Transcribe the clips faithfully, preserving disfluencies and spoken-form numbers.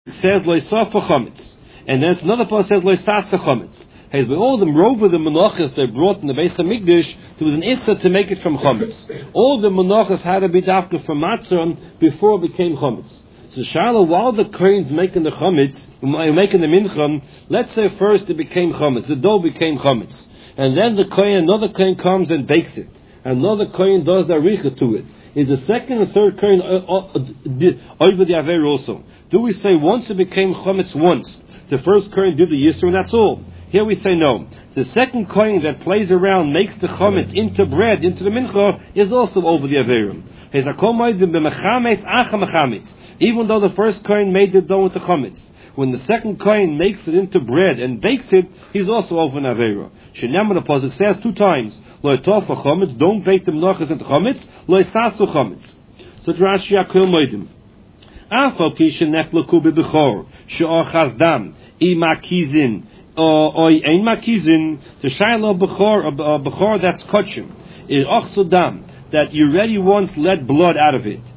says loisafa chametz, and then another pasuk says loisasa chametz. Hey, by all the over the menachos they brought in the Beis Hamikdash, there was an issa to make it from chametz. All the menachos had to be dafka from matzah before it became chametz. So Shiloh, while the kohen's making the chametz, making the mincha, let's say first it became chametz, the dough became chametz, and then the kohen, another kohen comes and bakes it, another kohen does the aricha to it. Is the second and third kohen over the aver also? Do we say once it became chametz once, the first kohen did the yisur and that's all? Here we say no. The second kohen that plays around, makes the chametz into bread, into the mincha, is also over the averim. Even though the first kohen made the dough with the chametz, when the second kohen makes it into bread and bakes it, he's also over an avera. Shenema, the pasuk says two times, lo tofa chametz, don't bake the menachos into chametz, lo sasu chametz. So Rashi Akil Moedim. Afal pishin neflaku bebechor, she'or chazdam, imakizin, or ein makizin, the shiloh bechor, a bechor that's kachim, is ochsudam, that you already once let blood out of it.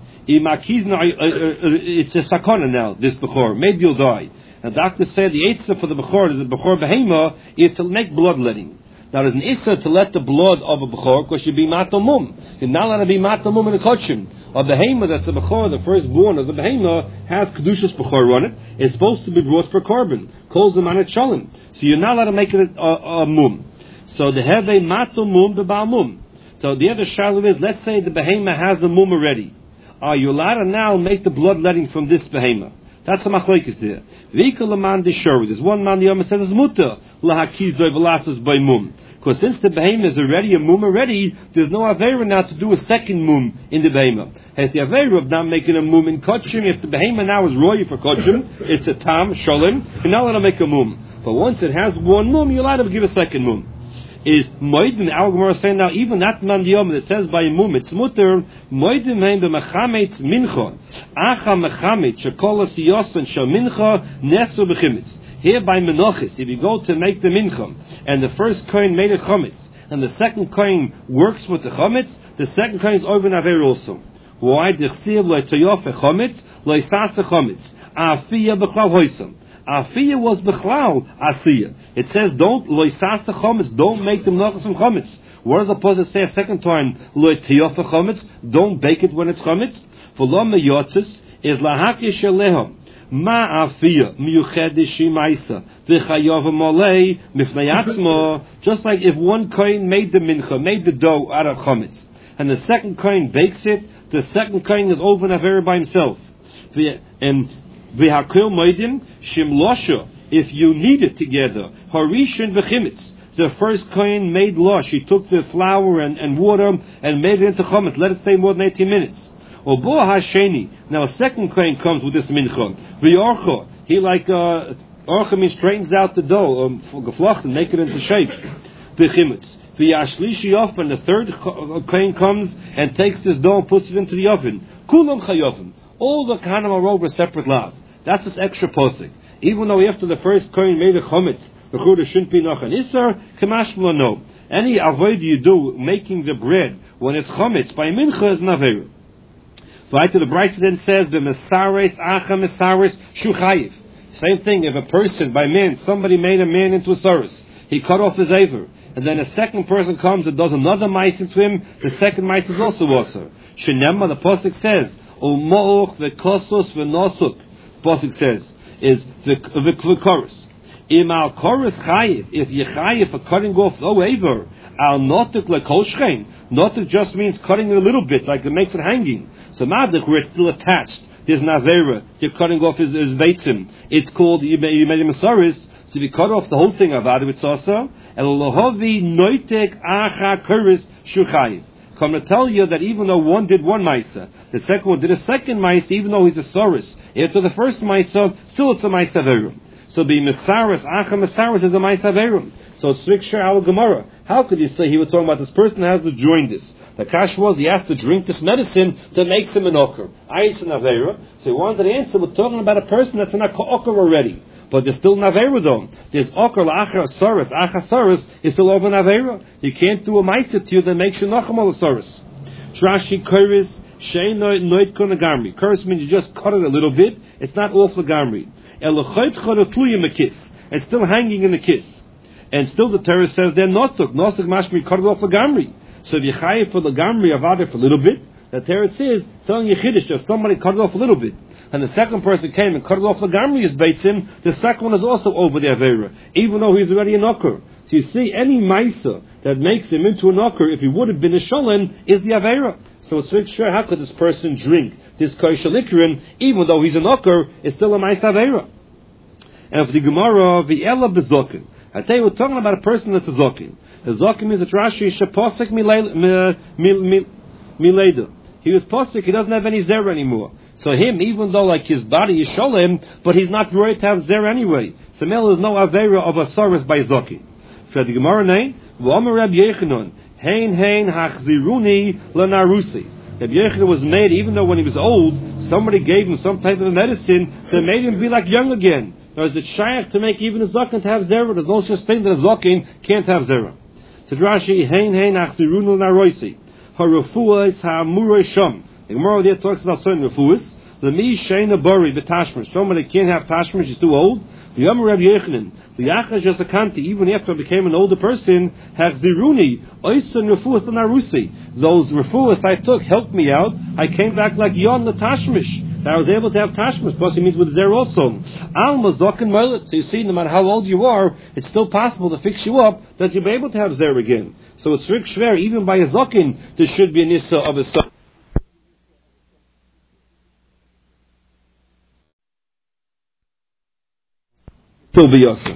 It's a sakana now, this bechor. Maybe you'll die. And the doctor said the eitzah for the bechor is a bechor behema is to make bloodletting. Now there's an issa to let the blood of a bechor because you'd be matamum. You're not allowed to be matamum in a kochim. A behema that's a bechor, the firstborn of the behema, has kedushas bechor on it. It's supposed to be brought for carbon. Calls them on a cholim. So you're not allowed to make it a, a, a mum. So the heve matamum bebal mum. So the other shalu is, let's say the behema has a mum already. Are you allowed to now make the bloodletting from this behema? That's the machlokes there. There's one man the Yom says is muta lahakizoi v'lasas by mum. Because since the behema is already a mum already, there's no avera now to do a second mum in the behema. Has the avera of not making a mum in kochim? If the behema now is roy for kochim, it's a tam sholem. You're not allowed to make a mum. But once it has one mum, you're allowed to give a second mum. Is moedim, our Gemara saying now, even that man yom that says by mum, it's mutter, moedim heim b'mechametz mincha, acha mechametz, shekolas yosan shal mincha, nesu b'chimetz. Here by menachis, if you go to make the mincha, and the first kohen made a chametz, and the second kohen works with the chametz, the second kohen is over an aver also. Why? D'chsiv lo toyof chametz, lo isas chametz, afiyah b'chlav hoysam. Afiyah was b'chlal asiyah. It says don't loisas the chametz, don't make the menachos from chametz. What does the pasuk say a second time? Lo tiyof chametz, don't bake it when it's chametz. V'lo meyotzis is lahakish alehem ma afiyah miyuchedes shimaisa v'chayav molei mifnei atzmo. Just like if one kohen made the mincha, made the dough out of chametz, and the second kohen bakes it, the second kohen is over an aver by himself. And v'hakil moedim shimlosha. If you knead it together, harishin v'chimitz. The first kohen made losh. He took the flour and, and water and made it into chametz. Let it stay more than eighteen minutes. Or bo hasheni. Now a second kohen comes with this mincha. V'yorcha. He like uh, orcha means straightens out the dough, um, geflochten, make it into shape. V'chimitz. V'yashlishi ofen. The third kohen comes and takes this dough and puts it into the oven. Kulam chayovim. All the kahanim are over separate lav. That's this extra posik. Even though after the first kohen made a chometz, the chudah shouldn't be noch an isser, kamashmla no. Any avoid you do making the bread when it's chometz by mincha is naveru. Right to the Brisa then says the mesares acha mesares shuchayiv. Same thing. If a person by man somebody made a man into a saris, he cut off his aver, and then a second person comes and does another mice into him, the second mice is also also. Shenema, the pasuk says umoch v'kosos v'nosuk. Pasuk says is the the chorus. Im al chorus chayiv. If you chayiv for cutting off the aver, al notuk lekolshchein. Notuk just means cutting it a little bit, like it makes it hanging. So madik where it's still attached. There's navera. You're cutting off his his beitzim. It's called you made him a saris. So if you cut off the whole thing of adu it's also el lohovi noitek acha chorus shuchayiv. Come to tell you that even though one did one maisa, the second one did a second maisa, even though he's a saris. After the first maisa, still it's a maisa verum. So the mesaris, acha mesaris is a maisa verum. So it's stricture our Gemara. How could you say he was talking about this person has to join this? The kash was he has to drink this medicine that makes him an okar. Ayis an avera. So he wanted to answer, we're talking about a person that's an okar already. But there's still navera though. There's okar la'achar saris. Achar saris is still over navera. You can't do a maisa to you that makes you nacham al saris. Trashi kuris shein noit kun gamri. Kuris means you just cut it a little bit. It's not off the gamri. It's still hanging in the kiss. And still the Torah says they're nosuk. Nosuk mashmi cut it off lagamri. So if you chayiv for lagamri avada for a little bit, the Torah says, telling you chiddush, if somebody cut it off a little bit, and the second person came and cut it off lagamri is beitzim, the second one is also over the avera, even though he's already an ocker. So you see, any ma'isa that makes him into an ocker, if he would have been a sholem, is the avera. So it's very sure, how could this person drink this koshel ikrin, even though he's an ocker, it's still a ma'isa avera. And for the Gemara, the ella bezokin. I tell you, we're talking about a person that's a zokin. A zokin means that Rashi shaposik mileda. He was posik, he doesn't have any zera anymore. So him, even though like his body is sholem, but he's not right to have zera anyway. So there is no avera of a saris by zokin. For the Gemara name, v'omer Reb Yechanan, hein hein hachziruni lenarusi. Reb Yechanan was made, even though when he was old, somebody gave him some type of medicine that made him be like young again. Or is it shaykh to make even a zokin to have zera? There's no such thing that a zokin can't have zera. So Rashi, hein hein hachziruni lenarusi. Harufuas ha'amurei sham. The Gemara there talks about certain refuas. The mi sheina bari b'tashmish. Somebody can't have tashmish; he's too old. The Yom Reb Yechanan, the Yachash Yasakanti, even after I became an older person, hachziruni oisun refuas l'narusi. Those refuas I took helped me out. I came back like yon the tashmish. I was able to have tashmish. Plus, he means with there also. Alma zokin moilet. So you see, no matter how old you are, it's still possible to fix you up that you'll be able to have zer again. So it's rik shver, even by a zokin, there should be an issa of a son. Till be yosef.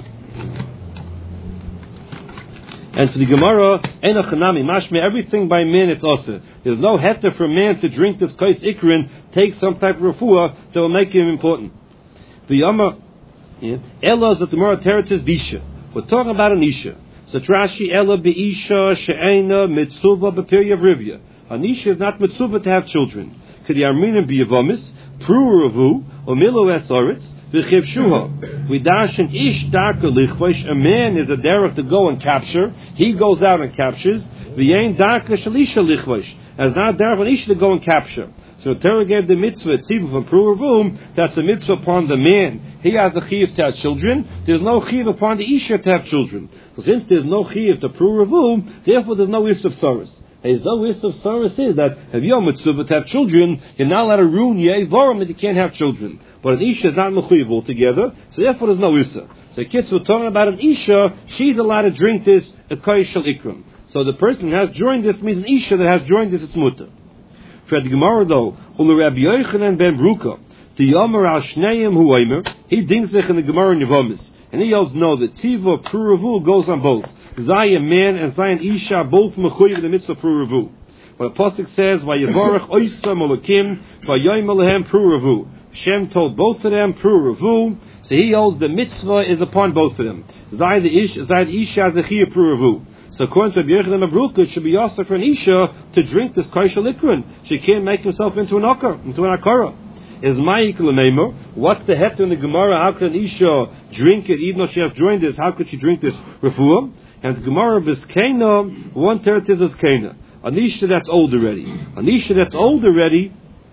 And for the Gemara, ena chanami mashme, everything by man it's also. There's no heter for man to drink this kais ikrin, take some type of refuah that will make him important. The Yama, Ella is that the Gemara teretz bisha. We're talking about an isha. So Trashi Ella be'isha she'ena mitzuva b'pirya vrivya. An isha is not mitzuva to have children. K'di armina b'yavomis, pruravu, omilu esoritz, v'chivshuha. We dash an ish darka lichvash. A man is a derech to go and capture. He goes out and captures. V'yein darka shalisha lichvash. As not derech an ish to go and capture. So Torah gave the mitzvah tzivu from pruravu. That's a mitzvah upon the man. He has the chiyuv to have children. There's no chiyuv upon the isha to have children. So since there's no chiyuv to pruravu, therefore there's no issue of saras. There's no issue of saras is that if you're mitzvah to have children, you're not allowed to ruin your evarim that you can't have children. But an isha is not mechuyev altogether, so therefore there's no issa. So kids, we're talking about an isha, she's allowed to drink this a kodesh shel ikram. So the person who has joined this means an isha that has joined this is mutter. For the Gemara though, ulu Rabbi Yochanan ben Bruka, the Yomer al Shneim hu Omer, he dings sich in the Gemara in Yevomis, and he yells no, the Tziva Pruravu goes on both. Zayin man and Zayin Isha both mechuyev the mitzvah Pruravu. But the pasuk says, Vayevarach oisa molakim, Vayoyim alehem Pruravu. Shem told both of them Pruravu, so he yells the mitzvah is upon both of them. Zayin the Isha, Zayin Isha zechiyah Pruravu. So according to Rabbi Yochanan ben Bruka, it should be also for an isha to drink this koshel ikrin. She can't make herself into an akar, into an akara. Is ma'ik l'meimer? What's the hefter in the Gemara? How could an isha drink it, even though she has joined this? How could she drink this refuah? And the Gemara biskena, one teretz is kena. An isha that's old already. An isha that's old already,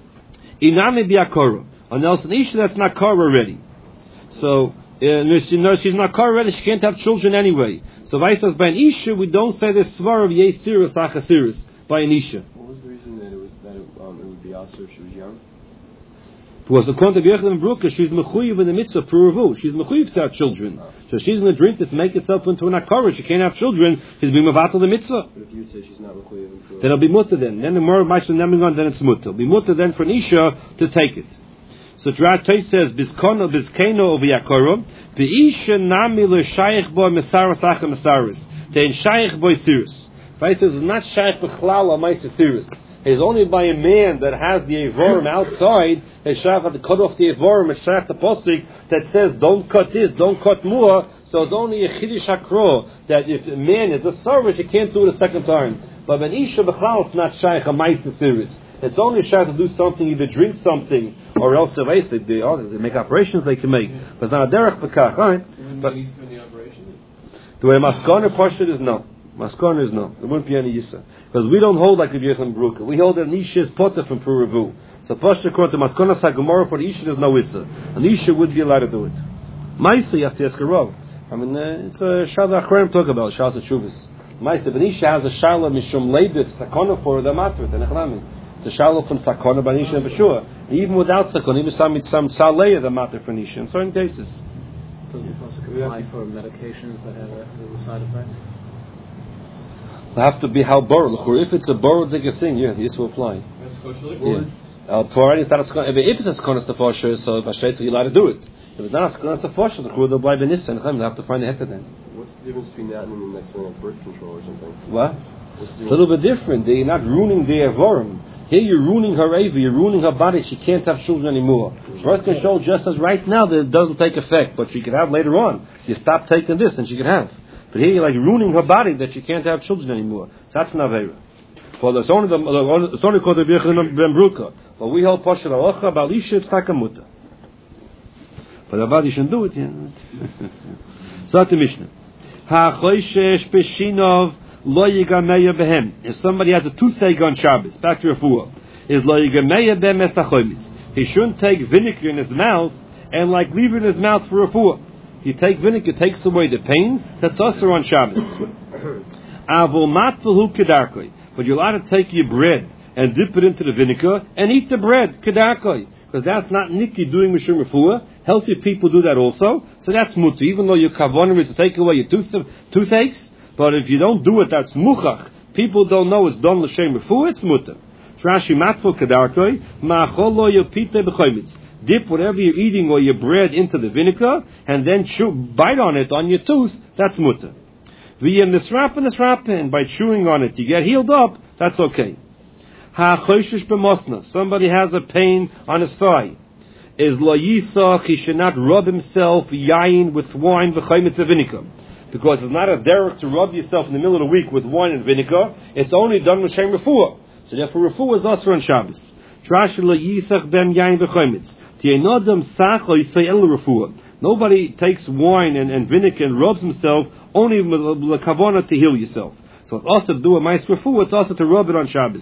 inami bi'akara. And else an isha that's not kara already. So. Uh, she, no, she's not car ready. She can't have children anyway. So, vice says by an isha, we don't say the svar of yesiris achasiris by an isha. What was the reason that it was that it, um, it would be also if she was young? Because according to Yochanan Bruka, she's mechuyev in the mitzvah pruravu. She's mechuyev to have children. Oh. So she's going to drink this, make herself into an akara. She can't have children. She's being mevatel the mitzvah. But if you say she's not mechuyev in pruravu, then it'll be mutter then. Then the more ma'aseh neming then it's mutter. It'll be mutter then for an isha to take it. So Trai says, Bizkono, Bizkeno over Yakoro, Be'isha nami le shaykh boy mesaras acha mesaras. Then shaykh boy sirus. Trai says, it's not shaykh b'chlal amaisa sirus. It's only by a man that has the evorim outside, that shaykh had to cut off the evorim, and shaykh the postik that says, don't cut this, don't cut more. So it's only a chiddush hakro, that if a man is a service, you can't do it a second time. But when isha b'chlal, it's not shaykh amaisa sirus. It's only a shayach to do something, either drink something, or else they, they, they, oh, they make operations they can make. But it's not a derech b'kach, alright? But the way Maskana Pashut is no. Maskana is no. There wouldn't be any Yisa. Because we don't hold like Rabbi Yochanan Bruka. We hold that an Isha is potter from Puravu. So Pashut according to Maskana Sagomorah for the Isha there's no Yisa. An Isha would be allowed to do it. Maisa, you have to ask a row. I mean, uh, it's a Shala Achreim talk about, Shala Teshuvas. Maisa, Benisha has a Shala Mishum Leibit, Sakona for the Matrit, and Echlamin. It's a Shala from Sakona, Benisha, and Beshua. Even without Sakona, even some, some Saleya, the Matrit for Nisha, in certain cases. Does it also apply for medications that have a, as a side effect? It'll have to be how borrowed. If it's a borrowed thing, yeah, this will apply. That's kosher. Yeah. Uh, for any status, if it's a skonas to fosher, so if I straight, so you're allowed to do it. If it's not a skonas to fosher, the crew will buy benissa and they'll have to find a heter then. What's the difference between that and the next one, like birth control or something? What? It's a little bit different. You're not ruining the avorim. Here you're ruining her ava, you're ruining her body. She can't have children anymore. Birth control, just as right now, that it doesn't take effect, but she could have later on. You stop taking this, and she could have. But here you're like ruining her body that she can't have children anymore. So that's an avera. For the son of the son called the Birchim ben Bruka. But we hold Pasha Alacha about Isha it's Takamuta. But Avad you shouldn't do it. Yeah. So that's the Mishnah. Ha choishesh peshinov lo yigameya behem. If somebody has a toothache on Shabbos, back to Refuah, is lo yigameya behem esachoymitz. He shouldn't take vinegar in his mouth and like leave it in his mouth for Refuah. You take vinegar, it takes away the pain. That's also on Shabbos. Avol matvahu kedarkoi. But you're allowed to take your bread and dip it into the vinegar and eat the bread, kedarkoi. Because that's not Nikki doing Mishum Refuah. Healthy people do that also. So that's mutter. Even though your kavanah is to take away your tooth, toothaches. But if you don't do it, that's muchach. People don't know it's done l'shem Refuah, it's mutter. Rashi matvahu kedarkoi. Ma'achol lo yopite b'choymitz. Dip whatever you're eating or your bread into the vinegar and then chew, bite on it on your tooth. That's mutter. V'yem nisrap and nisrap, and by chewing on it you get healed up. That's okay. Ha choishish b'mosna. Somebody has a pain on his thigh. Is lo yisach, he should not rub himself yayin with wine v'chaymitz vinegar, because it's not a derech to rub yourself in the middle of the week with wine and vinegar. It's only done with shem refuah. So therefore refuah is also on Shabbos. Trash lo yisach ben yayin v'chaymitz. Nobody takes wine and, and vinegar and rubs himself only with the kavanah to heal yourself. So it's also to do a ma'is refuah. It's also to rub it on Shabbos.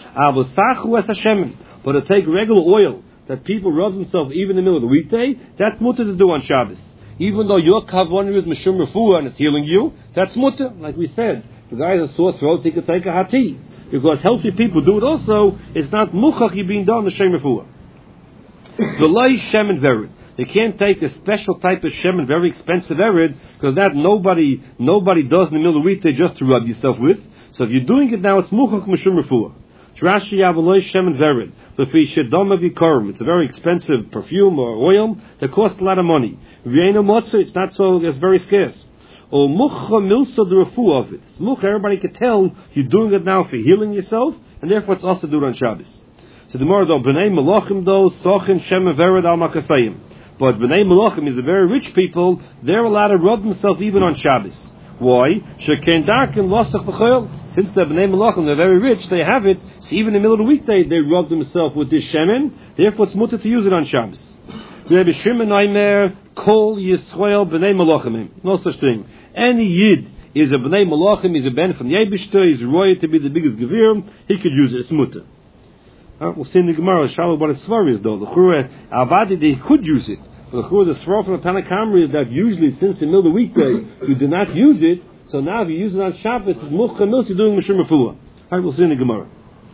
But to take regular oil that people rub themselves even in the middle of the weekday, that's mutter to do on Shabbos. Even though your kavanah is mishum refuah and it's healing you, that's mutter. Like we said, the guy has a sore throat, he could take a hati. Because healthy people do it also. It's not muchach being done the shem refuah. The loy shemen vered. They can't take a special type of shemen, very expensive vered, because that nobody nobody does in the middle of the weekday just to rub yourself with. So if you're doing it now, it's muchach mishum refuah. Rashi yavaloy shemen vered. It's a very expensive perfume or oil that costs a lot of money. It's not so. It's very scarce. Or mucha milsa the refuah of it. Mucha, everybody can tell you're doing it now for healing yourself, and therefore it's also do it on Shabbos. So the more though bnei malachim though sochin shem vered al makasayim. But bnei malachim is a very rich people. They're allowed to rub themselves even on Shabbos. Why? Sheken darkin losach b'choil. Since the bnei malachim they're very rich, they have it. So even in the middle of the weekday they rub themselves with this shemen. Therefore it's mutter to use it on Shabbos. Rabbi Shimon Aimer kol yisrael bnei malachim. No such thing. Any yid is a bnei malachim. He's a ben from the Eibishter. He's royal to be the biggest gevir. He could use it. It's mutter. Uh, we'll see in the Gemara, Shalom, what a svar is though. The Chura, Avadi, they could use it. But the Chura, the svar from the Tanakamri is that usually since the middle of the weekday, you do not use it, so now if you use it on Shabbos, it's Mucha Mils, you're doing Mishum Refuah. Alright, we'll see in the Gemara.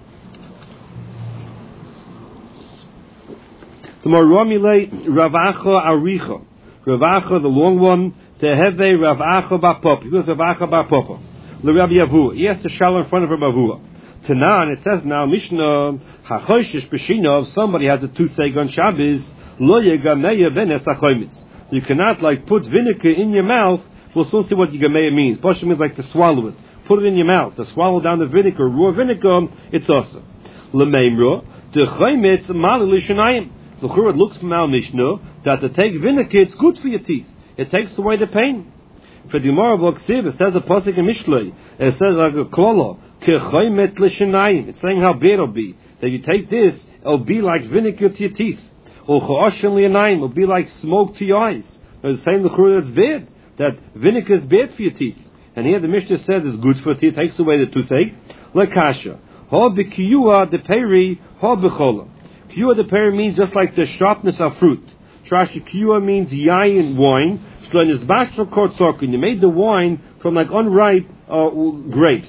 Tomorrow, Ramile, Ravacha Aricha. Ravacha, the long one, Teheve Ravacha Bapop. He goes Ravacha Bapop. Le Rabbi Yavua. He has to shalom in front of Rabbi Yavua. Tanan, it says now, Mishnah, Hachoshish Peshinov, somebody has a toothache on Shabbos, Lo Yegameya Benes Achoymitz. You cannot, like, put vinegar in your mouth. We'll soon see what Yegameya means. Pasha means like to swallow it. Put it in your mouth. To swallow down the vinegar, raw vinegar, it's awesome. Lemeimro, Techoymitz, Malili Shanayim. The Churad looks from our Mishnah that to take vinegar, it's good for your teeth. It takes away the pain. For the Gemara of Oksiv, it says a pasuk in Mishlei. It says like a klala. It's saying how bad it'll be. That you take this, it'll be like vinegar to your teeth. Or it'll be like smoke to your eyes. It's saying the Churah that's bad. That vinegar is bad for your teeth. And here the Mishnah says it's good for teeth, takes away the toothache. Lekasha. Ha b'kiyua de peri, ha b'chola. Kiyua de peri means just like the sharpness of fruit. Trashi Kiyua means yayin, wine. You made the wine from like unripe uh, grapes.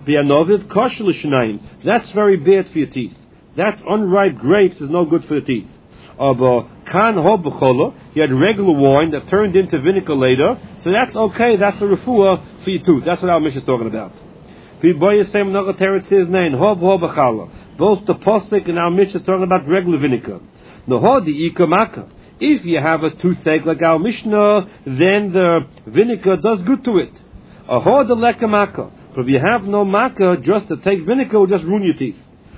That's very bad for your teeth. That's unripe grapes is no good for the teeth. You had regular wine that turned into vinegar later, so that's okay. That's a refuah for your tooth. That's what our mission is talking about. Both the posik and our mission is talking about regular vinegar. If you have a toothache like our Mishnah, then the vinegar does good to it. But if you have no makkah, just to take vinegar will just ruin your teeth.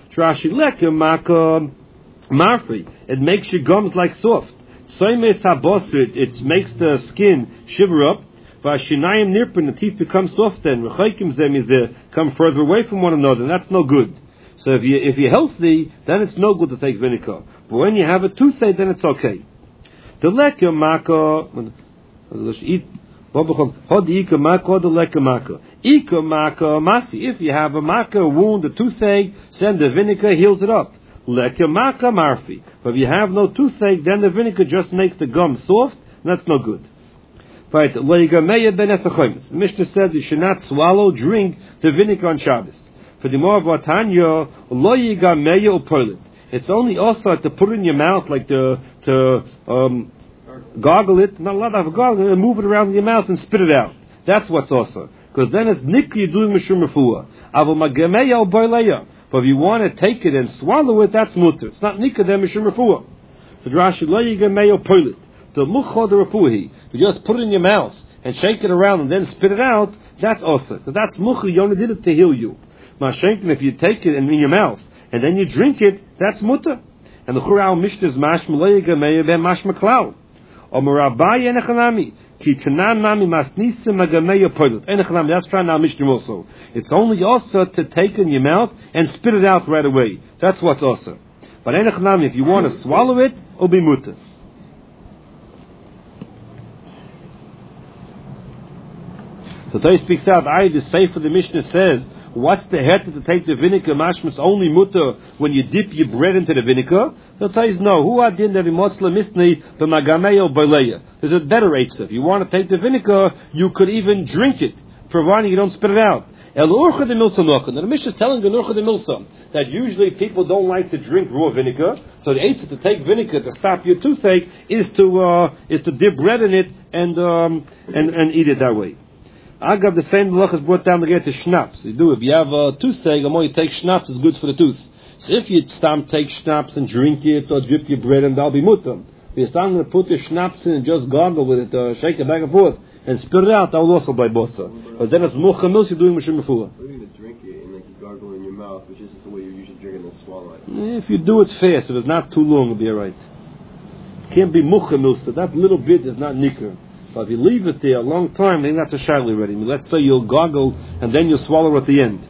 It makes your gums like soft. It makes the skin shiver up. The teeth become soft then. Come further away from one another, and that's no good. So if, you, if you're healthy, then it's no good to take vinegar. But when you have a toothache, then it's okay. The lekker maka, if you have a maka wound, a toothache, send the vinegar, heals it up. Lekker maka marfi. But if you have no toothache, then the vinegar just makes the gum soft, and that's no good. Right, the Mishnah says you should not swallow, drink the vinegar on Shabbos. For the more of Vatanya, lo yigameya upolit. It's only also to put it in your mouth, like to to um, gargle it, not a lot of gargle, and move it around in your mouth and spit it out. That's what's also. Because then it's nikki, you're doing mishum refuah. Avol magameya or boileya. But if you want to take it and swallow it, that's mutter. It's not nikki, then mishum refuah. So Rashi, lo yigameya upolit. The mucho the refuahi. You just put it in your mouth and shake it around and then spit it out, that's also. Because that's mucha, you only did it to heal you. Mashenkin, if you take it in your mouth, and then you drink it, that's mutter. And the Churah Mishnah is mashma leiga meya ben mashma klau. Or merabai enechanami. Ki tanan nami masnisa magameya poilut. Enechanami, that's trying our Mishnah also. It's only also to take it in your mouth and spit it out right away. That's what's also. But enechanami, if you want to swallow it, it'll be mutter. So Torah speaks out, I, the Sefer, the Mishnah says, what's the head to take the vinegar? Mashmas only mutter when you dip your bread into the vinegar. So it says no. Who are din that imosla misni b'magameyo b'leya? There's a better eitzah. If you want to take the vinegar, you could even drink it, providing you don't spit it out. El urcha de milsa nochen. The Mishnah is telling the urcha de milsa that usually people don't like to drink raw vinegar. So the eitzah to take vinegar to stop your toothache is to uh, is to dip bread in it and um, and and eat it that way. Agav, the same halach is brought down to get to schnapps. You do, if you have a toothache, the more you take schnapps, it's good for the tooth. So if you start take schnapps and drink it, or dip your bread, and that'll be mutter. If you start to put the schnapps in and just gargle with it, uh, shake it back and forth, and spit it out, that will also be bossa. But then it's mucha mils, you're doing mishum before. What are you going to drink it and like you gargle in your mouth, which isn't the way you usually drink it and swallow it? If you do it fast, if it's not too long, it'll be alright. It can't be mucha mils, so that little bit is not nikr. But if you leave it there a long time, then that's a shayli ready. Let's say you'll gargle and then you'll swallow at the end.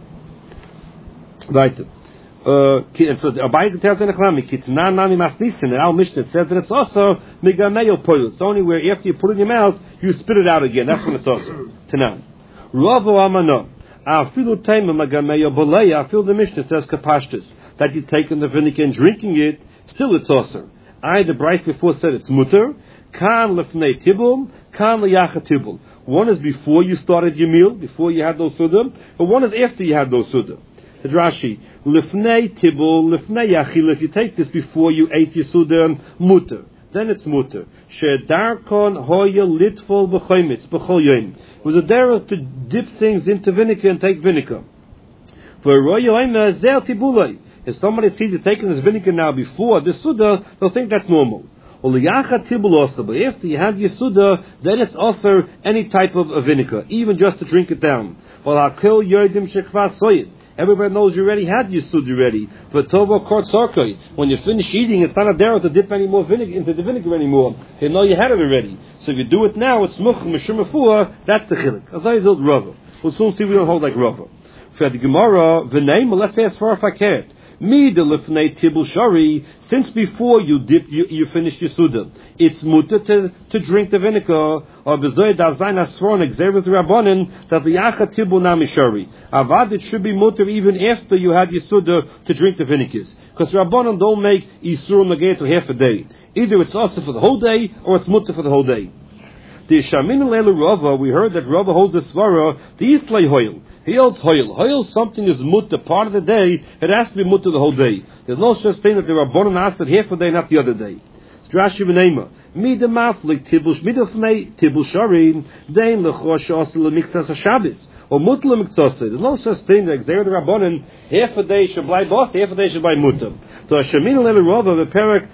Right. Uh, so Abai tells in the Chlami, Kitnan Nami Masnisin, and our Mishnah says that it's also Migameyo Poil. It's only where after you put it in your mouth, you spit it out again. That's when it's also. Tanan. Ravo Amano. I feel the time of Migameyo Boleya. I feel the Mishnah says Kapashtis. That you take in the vinegar and drinking it, still it's also. I, the Bryce before said it's mutter. Kan lefnei tibul, kan leyacha tibul. One is before you started your meal, before you had those sudah, but one is after you had those sudah. The Rashi, lefnei tibul, lefnei yachil. If you take this before you ate your sudah, mutter. Then it's mutter. Shedarkon hoya litfol b'choymitz b'chol yom. It was a derech to dip things into vinegar and take vinegar. For roya oimer zel tibulay. If somebody sees you taking this vinegar now before this sudah, they'll think that's normal. But after you have your sudah, then it's also any type of a vinegar, even just to drink it down. Everybody knows you already had your sudah ready. But tovo kort sarkoi, when you finish eating, it's not a derech to dip any more vinegar into the vinegar anymore. They know you had it already. So if you do it now, it's much mishum refuah. That's the chiluk. As I told Rava, we'll soon see we don't hold like Rava. For the Gemara, the name, let's say as far as I can. Me the lefnei tibul shari. Since before you dip, you, you finished your sudah, it's mutter to, to drink the vinegar. Or bezoy dazayin asron exeris rabbanin that the yacha tibul nami shari. Avad it should be mutter even after you had your sudah to drink the vinegars. Because Rabbanon don't make Yisurim Nageh to half a day. Either it's also for the whole day, or it's mutter for the whole day. The Shamin Leilu Rava, we heard that Rava holds the Svara, the Istlay Hoyle. He holds Hoyle. Hoyle, something is mutter part of the day, it has to be mutter the whole day. There's no such thing that the Rabbanon asked it half a day, not the other day. Drashi v'neima. Mida maflik tibush midafnei tibush sharin dein lechosh osel lemiktas hashabis or mutter lemiktas. There's no such thing that Xer the Rabbanon half a day should buy boss, half a day should buy mutter. So Shamin Leilu Rava the Perak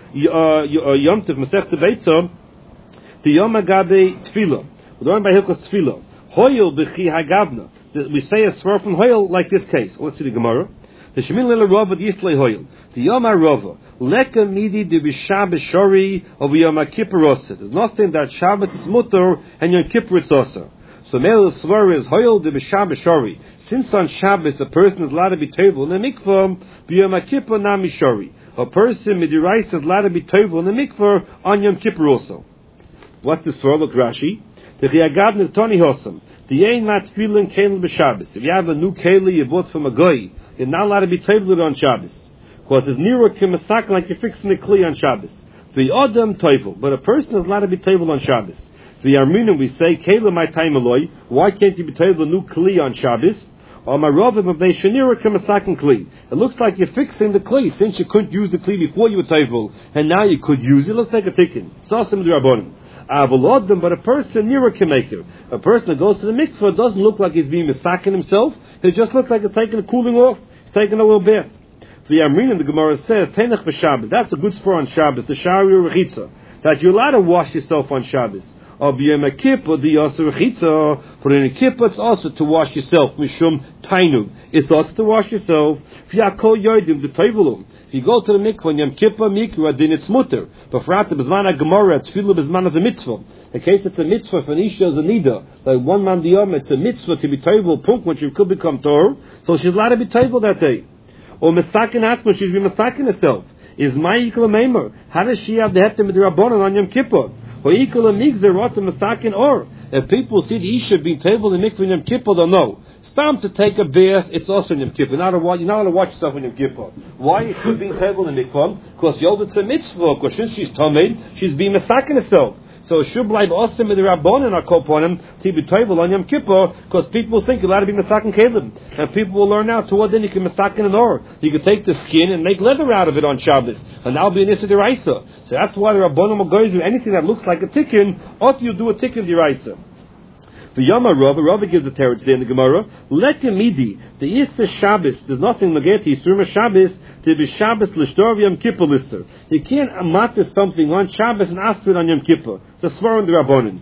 Yom Tov Masech Beitza the Yom Agabe Tefillah. We're learning by Hilchos Tefillah. Hoyel b'chi hagavna. We say a swear from Hoyel like this case. Let's see the Gemara. The Shamin Leilu Rava the Yislei Hoyel. The Yom HaRava. Leka midi de b'Shabbos shori of Yom HaKippur oser. There's nothing that Shabbos is mutter and Yom Kippur is oser. So Mele Svar is Hoyel de b'Shabbos shori. Since on Shabbos a person is allowed to be tevel in the mikvah, b'Yom HaKippur nami shori. A person midirais is allowed to be tevel in the mikvah on Yom Kippur also. What's the Svar? Look Rashi. The Chiyagad Nirtoni Hosam. The Ein Mat Tefillin Kelim b'Shabbos. If you have a new keli you bought from a goy, you're not allowed to be tevel on Shabbos. Because it's nearer kimasak like you're fixing the kli on Shabbos. The Adam tevel, but a person is allowed to be tevel on Shabbos. The Arminim we say Kelim my time aloi. Why can't you be tevel a new kli on Shabbos? Or my Ravim of they shenira kimasak and kli. It looks like you're fixing the kli since you couldn't use the kli before you were tevel, and now you could use it. Let's take a tikkun. Sasim d'Rabbanan. Avalodim, but a person nearer can make it. A person that goes to the mikvah doesn't look like he's being misakin himself. It just looks like he's taking a cooling off. He's taking a little bath. The Amrin in the Gemara says, Tenech b'Shabbos. That's a good spur on Shabbos. The Shari Rechitza. That you're allowed to wash yourself on Shabbos. Or b'Yom Kippur, the Yasser Rechitza. But in a Kippur, it's also to wash yourself. Mishum Tainug. It's also to wash yourself. V'yakol Yodim, the Tevelum. If you go to the mikvah on Yom Kippur, mikvah, then it's mutter. But for after Bezman HaGemara, Tefillah Bezman is a mitzvah. In case it's a mitzvah for Isha as a nida, like one man diyom, it's a mitzvah to be tevel, punk, when she could become Torah. So she's allowed to be tevel that day. Or Mesakin Atzma, she's been Mesakin herself. Is my Yikla Meimer? How does she have the hetem with the Rabbanon on Yom Kippur? Or Yikla Migzer, Rata Mesakin, or if people see the Isha being tevel in mikvah in Yom Kippur, they'll know. It's time to take a bath, it's also in Yom Kippur. You're not allowed to watch yourself in Yom Kippur. Why is she being tevel in mikvah? Because Yod it's a mitzvah, because since she's Tomei, she's being Mesakin herself. So Shublaib Osim with the Rabbanon are Koponim to be tevel on Yom Kippur, because people think you're allowed to be Mesakin Kelim. And people will learn now to what then you can Mesakin an or. You can take the skin and make leather out of it on Shabbos. And that'll be an Issa D'Oraisa. So that's why the Rabbanon will go do anything that looks like a tikkun, ought you do a tikkun D'Oraisa. The Yom HaRava, Rava gives a teretz there in the Gemara. Leke midi, the Issa Shabbos, there's nothing negati Yisurim Shabbos, to be Shabbos l'shtor Yom Kippur lister. You can't amatter something on Shabbos and ask it on Yom Kippur. It's a svar on the Rabbanans.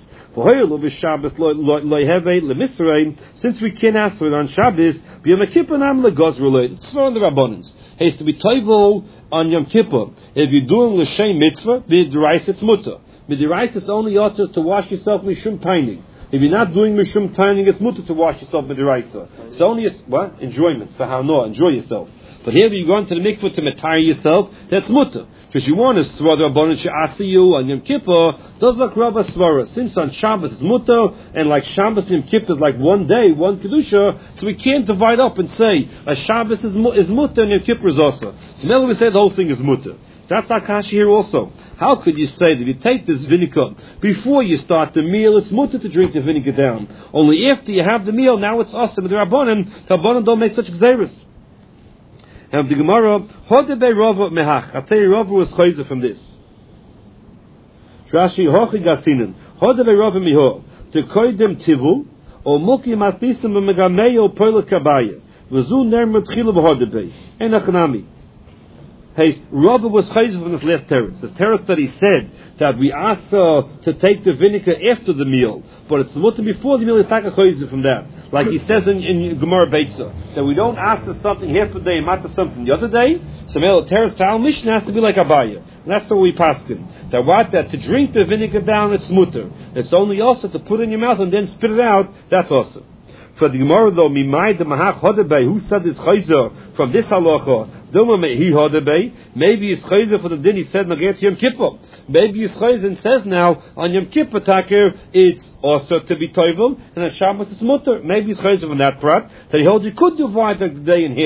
Since we can't ask for it on Shabbos, Yom Kippur nam legozrulay. It's svar on the Rabbanans. It has to be tevel on Yom Kippur. If you're doing l'shem mitzvah, b'dirais it's mutter. B'dirais it's only ought to wash yourself mishum tiny. If you're not doing mishum tiny, it's mutter to wash yourself b'diraisa. It's only a, what? Enjoyment, for how no, enjoy yourself. But here you go into the mikvah to retire yourself, that's mutter. Because you want to swar the Rabbanon she'asiyu on Yom Kippur, does like Rabba Svara. Since on Shabbos it's mutter, and like Shabbos and Yom Kippur is like one day, one kedusha, so we can't divide up and say, a Shabbos is, is mutter and Yom Kippur is also. So now we say the whole thing is mutter. That's our kasha here also. How could you say that if you take this vinegar before you start the meal, it's mutter to drink the vinegar down. Only after you have the meal, now it's awesome. But the Rabbanon, the Rabbanon don't make such gzeres. And the Gemara, Hodebe Rava Mehach. I'll tell you, Rava was chayzer from this. Rashi Hochi Gasinen. Hodebe Rava Miho. To koidem tivu, or muki mastisim megameyo poilet kabaya. V'zu nermet chila b'hodebe. Enachnami. Hey, Rava was chayzer from this last teretz. The teretz that he said that we ask uh, to take the vinegar after the meal, but it's mutter before the meal. It's like a chayzer from that. Like he says in, in Gemara Beitza, that we don't ask for something half a day and not for something the other day. So Mel Teres Tal Mishnah has to be like Abaya. And that's the way we paskin. That what that to drink the vinegar down, it's mutter. It's only also to put it in your mouth and then spit it out. That's also. For the Gemara though, Mimai the Mahach Hodebei, who said this chayzer from this halacha? Doma he Hodebei. Maybe it's chayzer for the din he said Naget Yom Kippur. Maybe it's chayzer and says now on Yom Kippur Taker it's also to be toivel and on Shabbos it's mutter. Maybe it's chayzer from that prat that he holds you could divide the day in half.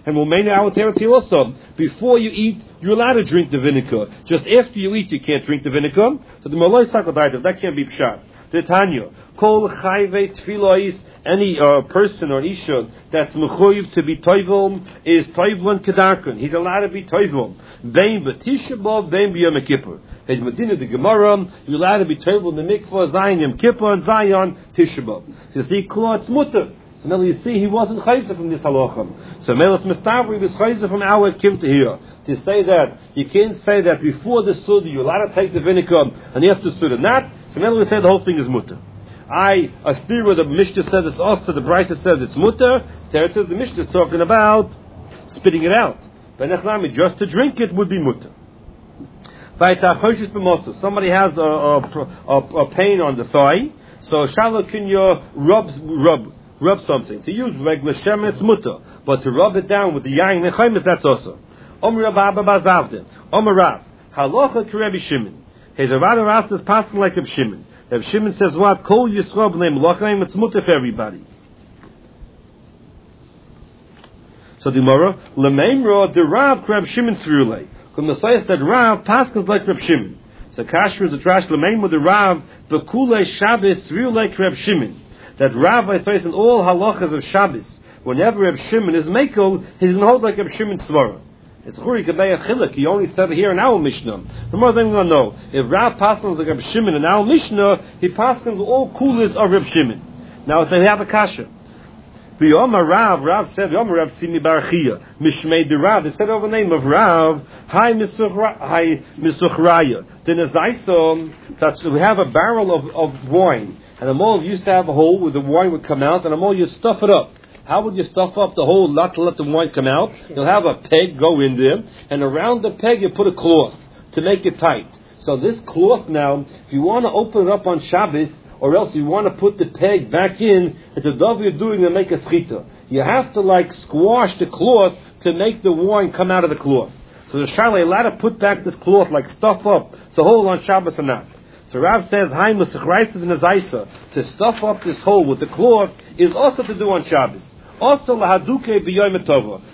And we'll make our territory also. Before you eat, you're allowed to drink the vinegar. Just after you eat, you can't drink the vinegar. So the Malay Sakadaitiv, that can't be pshat. The Tanya, Kol Chayve Tfilois, any uh, person or Isha that's mechuyev to be toivel is toivlon kedarkon. He's allowed to be toivel. Vein b'tisha b'av, vein b'yom kippur. His Medina the Gemara, you're allowed to be toivel in the mikvah, Zion Yom Kippur, and Zion Tisha B'av. So you see, Klotz mutter. So now you see, he wasn't chayzer from this halachah. So Melas Mistavri was chayzer from our Kimta here. To say that, you can't say that before the Suda, you're allowed to take the vinegar, and after the Suda not. So now we say the whole thing is mutter. I, a steer where the Mishnah says it's also, the Brisa says it's mutter, there says the Mishnah is talking about spitting it out. But just to drink it would be mutter. Somebody has a, a, a, a pain on the thigh, so Shalom can you rub, rub, rub something. To use regular shem, it's mutter. But to rub it down with the yain and chayim, that's also. Omer Rabba Bazavdin. Omer Rav. Halacha Kerebi Shimon. He's a rather asked this passing like Reb Shimon. Reb Shimon says what? Kol Yisrob Leim Lochaim, it's mutter for everybody. So the Gemara, Lemeimra, the Rav Reb Shimon Thirulei. When the says that Rav passes like Reb Shimon. So Kasher is the trash Lemeimra, the Rav, the Kulei Shabbos Thirulei Reb Shimon. That Rav I say in all halachas of Shabbos, whenever Reb Shimon is mekel, he's going to hold like Reb Shimon Svara. It's Churi Kabei Achilek. He only said it here in our Mishnah. The more thing we know, if Rav passes like Reb Shimon in our Mishnah, he passes all coolers of Reb Shimon. Now they have a kasha. The Yom Rav, Rav said, Yom Rav Simi Barachia, Mishmei the Rav. They said over the name of Rav, Hi Misuchraya. Then as I saw, that's we have a barrel of, of wine, and the mole used to have a hole where the wine would come out, and the mole you stuff it up. How would you stuff up the hole not to let the wine come out? You'll have a peg go in there, and around the peg you put a cloth to make it tight. So this cloth now, if you want to open it up on Shabbos, or else you want to put the peg back in, it's a dove you're doing to make a schita. You have to like squash the cloth to make the wine come out of the cloth. So the Shalai allowed to put back this cloth, like stuff up the hole on Shabbos or not. So Rav says, Hai Musachraisa v'Nazaisa, to stuff up this hole with the cloth is also to do on Shabbos. Also lahaduke b'yom tova.